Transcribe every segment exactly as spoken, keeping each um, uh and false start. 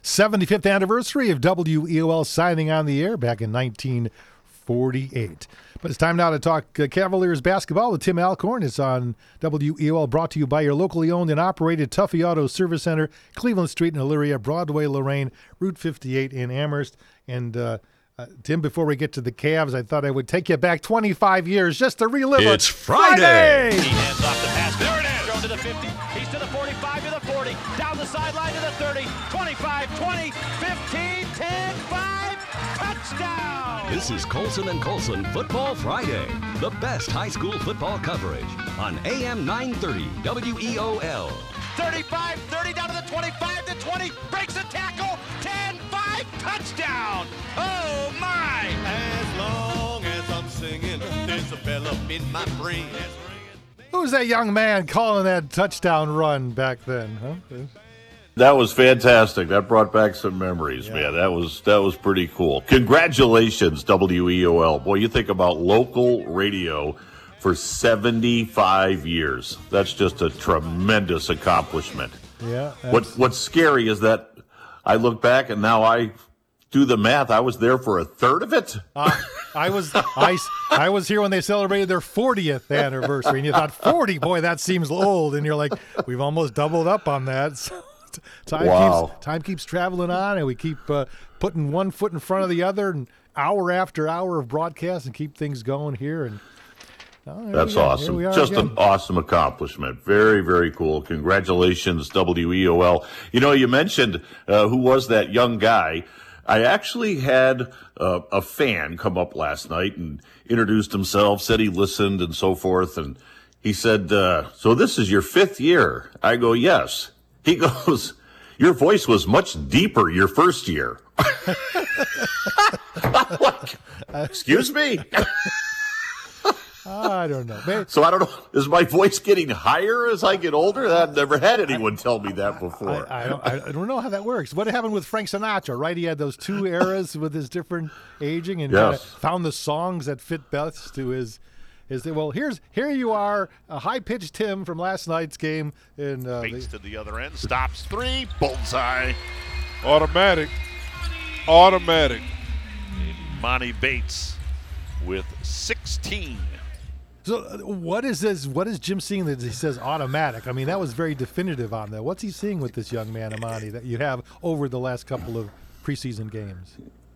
seventy-fifth anniversary of W E O L signing on the air back in nineteen forty-eight. But it's time now to talk uh, Cavaliers basketball with Tim Alcorn. It's on W E O L, brought to you by your locally owned and operated Tuffy Auto Service Center, Cleveland Street in Elyria, Broadway, Lorraine, Route fifty-eight in Amherst. And uh, uh, Tim, before we get to the Cavs, I thought I would take you back twenty-five years just to relive it. It's Friday. He hands off the pass. There it is. Throw to the fifty. He's to the forty-five, to the forty. Down the sideline to the thirty. twenty-five, twenty, fifteen, ten, five. Touchdown. This is Colson and Colson Football Friday. The best high school football coverage on A M nine thirty W E O L. thirty-five, thirty, down to the twenty-five, to twenty. Breaks a tackle. ten, five. Touchdown. Oh, my. As long as I'm singing, there's a bell up in my brain. Who's that young man calling that touchdown run back then? Huh? That was fantastic. That brought back some memories, Yeah. man. That was that was pretty cool. Congratulations, W E O L. Boy, you think about local radio for seventy-five years. That's just a tremendous accomplishment. Yeah. What What's scary is that I look back and now I do the math. I was there for a third of it. Uh, I was I, I was here when they celebrated their fortieth anniversary, and you thought, forty, boy, that seems old. And you're like, we've almost doubled up on that. So time Wow. keeps time keeps traveling on, and we keep uh, putting one foot in front of the other, and hour after hour of broadcast, and keep things going here. And oh, there That's we go. Here awesome. we are Just again. an awesome accomplishment. Very, very cool. Congratulations, W E O L. You know, you mentioned uh, who was that young guy. I actually had uh, a fan come up last night and introduced himself, said he listened and so forth. And he said, uh, so this is your fifth year. I go, yes. He goes, your voice was much deeper your first year. I'm like, excuse me? I don't know. Maybe, So I don't know, is my voice getting higher as I get older? I've never had anyone tell me that before. I, I, don't, I don't know how that works. What happened with Frank Sinatra, right? He had those two eras with his different aging, and kinda Yes. found the songs that fit best to his. His well, here's here you are, a high-pitched Tim from last night's game. In uh, Bates the, to the other end, stops three, bullseye. Automatic. Automatic. Monty Bates with sixteen. so uh, what is this? What is Jim seeing that he says automatic? I mean, that was very definitive on that. What's he seeing with this young man, Amani, that you have over the last couple of preseason games?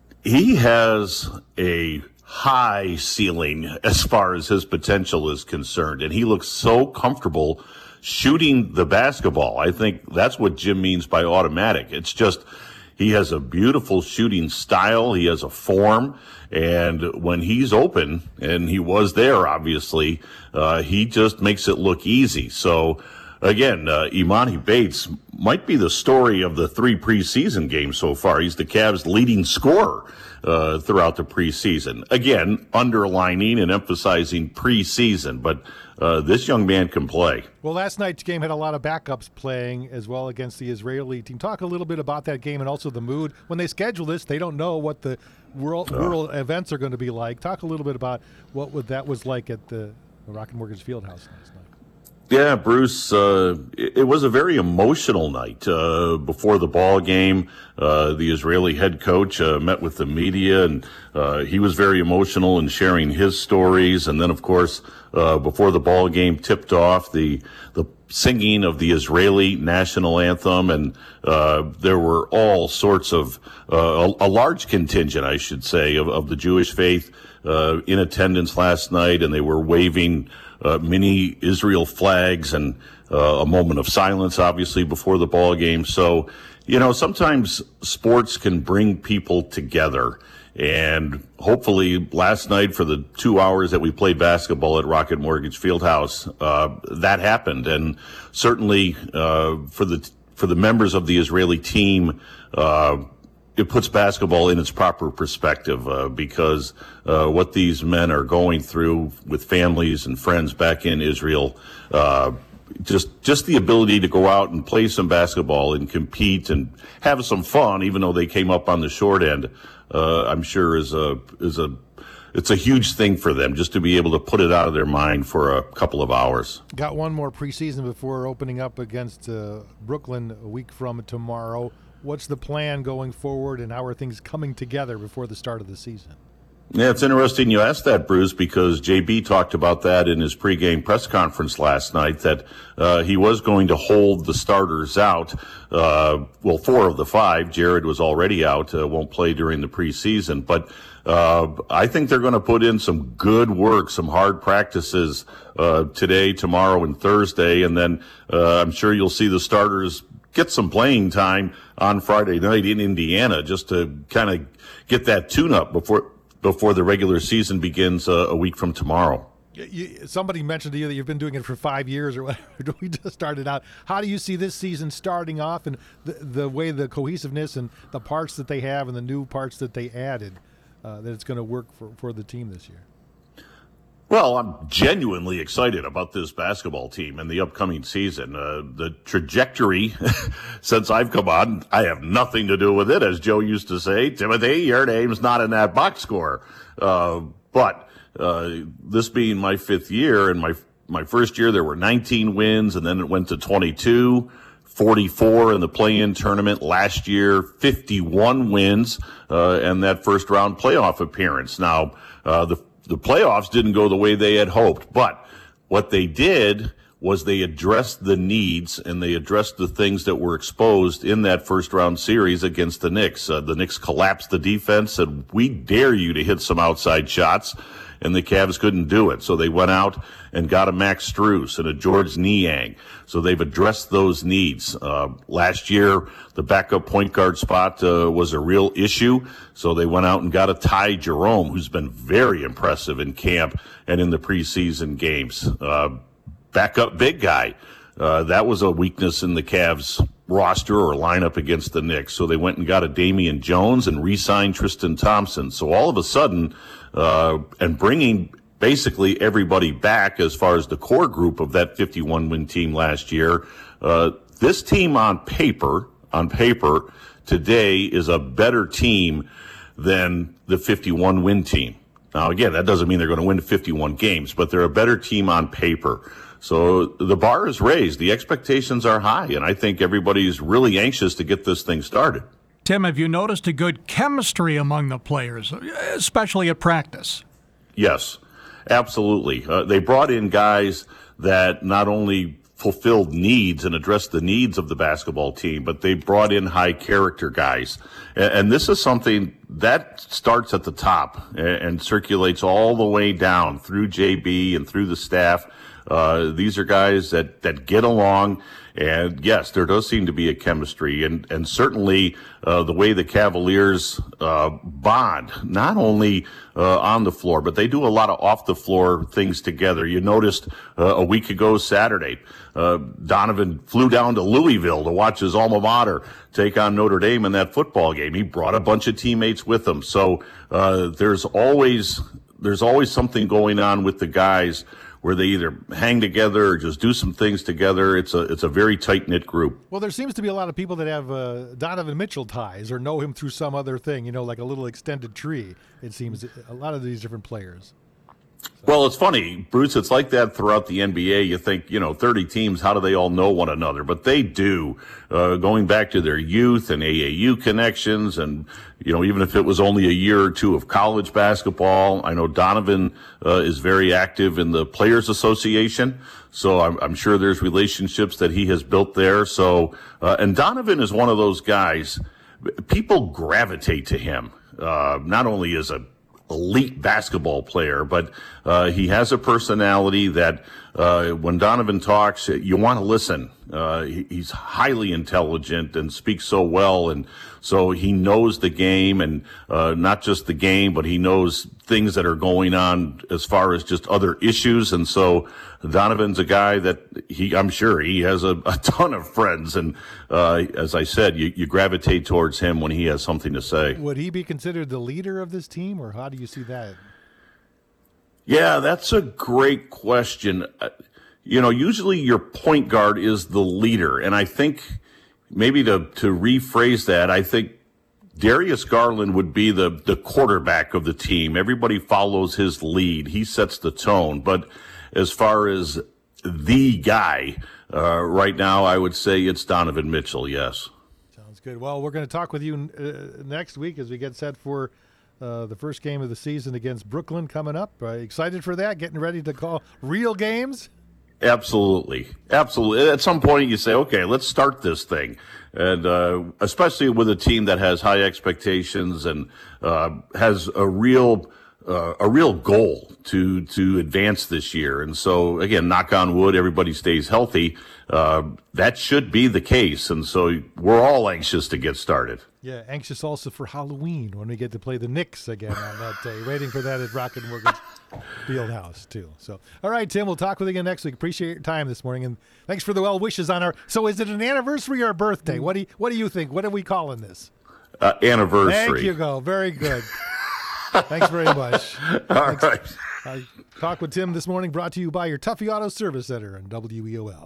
He has a high ceiling as far as his potential is concerned, and he looks so comfortable shooting the basketball. I think that's what Jim means by automatic. It's just he has a beautiful shooting style. He has a form, and when he's open, and he was there, obviously, uh, he just makes it look easy. So, again, uh, Imani Bates might be the story of the three preseason games so far. He's the Cavs' leading scorer uh, throughout the preseason. Again, underlining and emphasizing preseason, but uh, this young man can play. Well, last night's game had a lot of backups playing as well against the Israeli team. Talk a little bit about that game and also the mood. When they schedule this, they don't know what the world, world events are going to be like. Talk a little bit about what would, that was like at the Rocket Mortgage Fieldhouse last night. Yeah, Bruce, uh, it, it was a very emotional night uh, before the ball game. Uh, the Israeli head coach uh, met with the media, and uh, he was very emotional in sharing his stories. And then, of course, uh, before the ball game tipped off, the the singing of the Israeli national anthem, and uh, there were all sorts of uh, a, a large contingent, I should say, of, of the Jewish faith uh, in attendance last night, and they were waving Uh, many Israel flags and uh, a moment of silence, obviously, before the ball game. So, you know, sometimes sports can bring people together. And hopefully last night for the two hours that we played basketball at Rocket Mortgage Fieldhouse, uh, that happened. And certainly uh, for the for the members of the Israeli team, uh, it puts basketball in its proper perspective uh, because uh, what these men are going through with families and friends back in Israel, uh, just just the ability to go out and play some basketball and compete and have some fun, even though they came up on the short end, uh, I'm sure is a is a it's a huge thing for them just to be able to put it out of their mind for a couple of hours. Got one more preseason before opening up against uh, Brooklyn a week from tomorrow. what's the plan going forward, and how are things coming together before the start of the season? Yeah, it's interesting you asked that, Bruce, because J B talked about that in his pregame press conference last night, that uh, he was going to hold the starters out. Uh, well, four of the five. Jared was already out, uh, won't play during the preseason. But uh, I think they're going to put in some good work, some hard practices uh, today, tomorrow, and Thursday. And then uh, I'm sure you'll see the starters get some playing time on Friday night in Indiana, just to kind of get that tune-up before before the regular season begins uh, a week from tomorrow. You, somebody mentioned to you that you've been doing it for five years or whatever. We just started out. How do you see this season starting off, and the, the way the cohesiveness and the parts that they have and the new parts that they added, uh, that it's going to work for, for the team this year? Well, I'm genuinely excited about this basketball team and the upcoming season. Uh, the trajectory since I've come on, I have nothing to do with it. As Joe used to say, Timothy, your name's not in that box score. Uh, but uh, this being my fifth year, and my my first year there were nineteen wins, and then it went to twenty-two, forty-four in the play-in tournament. Last year, fifty-one wins, uh, and that first round playoff appearance. Now, uh, the The playoffs didn't go the way they had hoped, but what they did was they addressed the needs and they addressed the things that were exposed in that first round series against the Knicks. Uh, the Knicks collapsed the defense, said, we dare you to hit some outside shots, and the Cavs couldn't do it. So they went out and got a Max Strus and a George Niang. So they've addressed those needs. Uh, last year, the backup point guard spot uh, was a real issue. So they went out and got a Ty Jerome, who's been very impressive in camp and in the preseason games. Uh, backup big guy. Uh, that was a weakness in the Cavs roster or lineup against the Knicks. So they went and got a Damian Jones and re-signed Tristan Thompson. So all of a sudden, uh, and bringing basically everybody back as far as the core group of that fifty-one win team last year, uh, this team on paper, on paper today is a better team than the fifty-one win team. Now, again, that doesn't mean they're going to win fifty-one games, but they're a better team on paper. So the bar is raised. The expectations are high, and I think everybody's really anxious to get this thing started. Tim, have you noticed a good chemistry among the players, especially at practice? Yes, absolutely. Uh, they brought in guys that not only fulfilled needs and addressed the needs of the basketball team, but they brought in high character guys. And, and this is something that starts at the top and, and circulates all the way down through J B and through the staff. Uh, these are guys that, that get along. And yes, there does seem to be a chemistry, and, and certainly uh, the way the Cavaliers uh, bond, not only uh, on the floor, but they do a lot of off the floor things together. You noticed uh, a week ago Saturday, uh, Donovan flew down to Louisville to watch his alma mater take on Notre Dame in that football game. He brought a bunch of teammates with him. So uh, there's always there's always something going on with the guys, where they either hang together or just do some things together. It's a it's a very tight-knit group. Well, there seems to be a lot of people that have uh, Donovan Mitchell ties or know him through some other thing, you know, like a little extended tree, it seems, a lot of these different players. So. Well, it's funny, Bruce, it's like that throughout the N B A. You think, you know, thirty teams, how do they all know one another? But they do, uh, going back to their youth and A A U connections, and, you know, even if it was only a year or two of college basketball. I know Donovan uh, is very active in the Players Association, so I'm, I'm sure there's relationships that he has built there. So, uh, and Donovan is one of those guys, people gravitate to him, uh, not only as a elite basketball player, but uh, he has a personality that uh, when Donovan talks, you want to listen. Uh, he, he's highly intelligent and speaks so well, and so he knows the game, and uh, not just the game, but he knows things that are going on as far as just other issues. And so Donovan's a guy that he, I'm sure he has a, a ton of friends, and uh, as I said, you, you gravitate towards him when he has something to say. Would he be considered the leader of this team, or how do you see that? Yeah, that's a great question. Uh, you know, usually your point guard is the leader, and I think maybe to, to rephrase that, I think Darius Garland would be the, the quarterback of the team. Everybody follows his lead. He sets the tone. But as far as the guy, uh, right now, I would say it's Donovan Mitchell, yes. Sounds good. Well, we're going to talk with you uh, next week as we get set for uh, the first game of the season against Brooklyn coming up. Uh, excited for that? Getting ready to call real games? Absolutely. Absolutely. At some point you say, okay, let's start this thing. And uh, especially with a team that has high expectations and uh, has a real uh, a real goal to to advance this year. And so, again, knock on wood, everybody stays healthy. Uh, that should be the case. And so we're all anxious to get started. Yeah, anxious also for Halloween when we get to play the Knicks again on that day. Waiting for that at Rocket Mortgage Fieldhouse, too. So, all right, Tim, we'll talk with you again next week. Appreciate your time this morning, and thanks for the well wishes on our. So, is it an anniversary or a birthday? What do you, What do you think? What are we calling this? Uh, anniversary. Thank you, go. Very good. Thanks very much. All Thanks. right. Uh, talk with Tim this morning brought to you by your Tuffy Auto Service Center and W E O L.